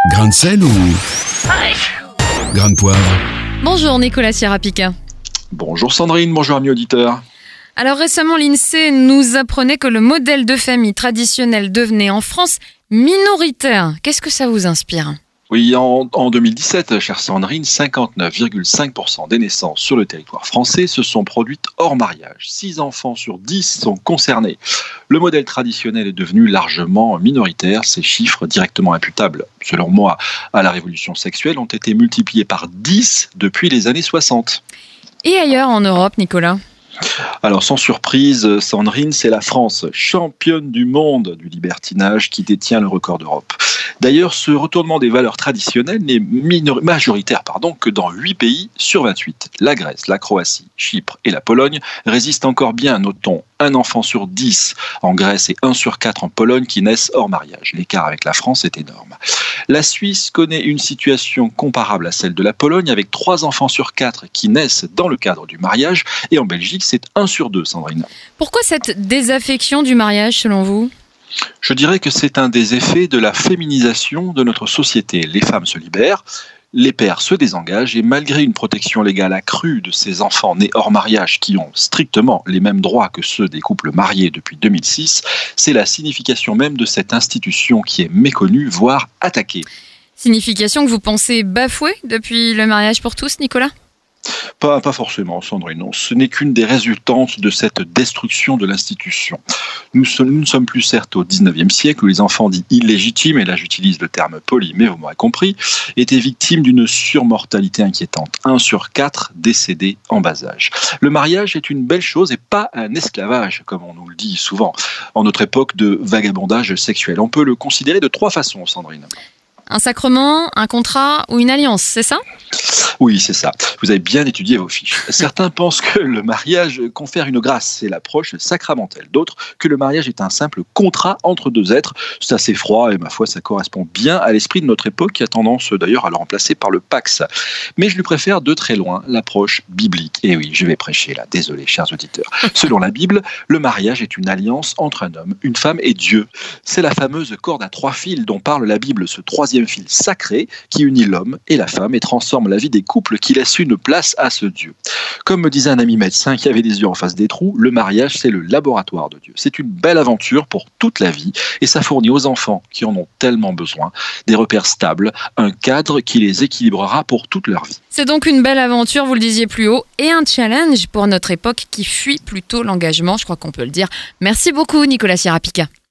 Grain de sel ou grain de poivre? Bonjour Nicolas Sierra-Pica. Bonjour Sandrine, bonjour amis auditeurs. Alors récemment, l'INSEE nous apprenait que le modèle de famille traditionnel devenait en France minoritaire. Qu'est-ce que ça vous inspire ? Oui, en 2017, chère Sandrine, 59,5% des naissances sur le territoire français se sont produites hors mariage. 6 enfants sur 10 sont concernés. Le modèle traditionnel est devenu largement minoritaire. Ces chiffres directement imputables, selon moi, à la révolution sexuelle, ont été multipliés par 10 depuis les années 60. Et ailleurs en Europe, Nicolas ? Alors sans surprise, Sandrine, c'est la France, championne du monde du libertinage, qui détient le record d'Europe. D'ailleurs, ce retournement des valeurs traditionnelles n'est majoritaire que dans 8 pays sur 28. La Grèce, la Croatie, Chypre et la Pologne résistent encore bien, notons, 1 enfant sur 10 en Grèce et 1 sur 4 en Pologne qui naissent hors mariage. L'écart avec la France est énorme. La Suisse connaît une situation comparable à celle de la Pologne avec 3 enfants sur 4 qui naissent dans le cadre du mariage, et en Belgique c'est 1 sur 2, Sandrine. Pourquoi cette désaffection du mariage selon vous ? Je dirais que c'est un des effets de la féminisation de notre société. Les femmes se libèrent, les pères se désengagent, et malgré une protection légale accrue de ces enfants nés hors mariage qui ont strictement les mêmes droits que ceux des couples mariés depuis 2006, c'est la signification même de cette institution qui est méconnue, voire attaquée. Signification que vous pensez bafouée depuis le mariage pour tous, Nicolas ? Pas forcément, Sandrine, non. Ce n'est qu'une des résultantes de cette destruction de l'institution. Nous ne sommes plus certes au 19e siècle où les enfants dits illégitimes, et là j'utilise le terme poli, mais vous m'aurez compris, étaient victimes d'une surmortalité inquiétante. 1 sur 4 décédés en bas âge. Le mariage est une belle chose et pas un esclavage, comme on nous le dit souvent, en notre époque de vagabondage sexuel. On peut le considérer de 3 façons, Sandrine. Un sacrement, un contrat ou une alliance, c'est ça ? Oui, c'est ça. Vous avez bien étudié vos fiches. Certains pensent que le mariage confère une grâce, c'est l'approche sacramentelle. D'autres que le mariage est un simple contrat entre 2 êtres. C'est assez froid et ma foi, ça correspond bien à l'esprit de notre époque qui a tendance d'ailleurs à le remplacer par le Pax. Mais je lui préfère de très loin l'approche biblique. Et oui, je vais prêcher là, désolé chers auditeurs. Selon la Bible, le mariage est une alliance entre un homme, une femme et Dieu. C'est la fameuse corde à 3 fils dont parle la Bible, ce 3e fil sacré qui unit l'homme et la femme et transforme la vie des couples qui laissent une place à ce Dieu. Comme me disait un ami médecin qui avait les yeux en face des trous, le mariage c'est le laboratoire de Dieu. C'est une belle aventure pour toute la vie et ça fournit aux enfants qui en ont tellement besoin des repères stables, un cadre qui les équilibrera pour toute leur vie. C'est donc une belle aventure, vous le disiez plus haut, et un challenge pour notre époque qui fuit plutôt l'engagement, je crois qu'on peut le dire. Merci beaucoup Nicolas Sierra-Pica.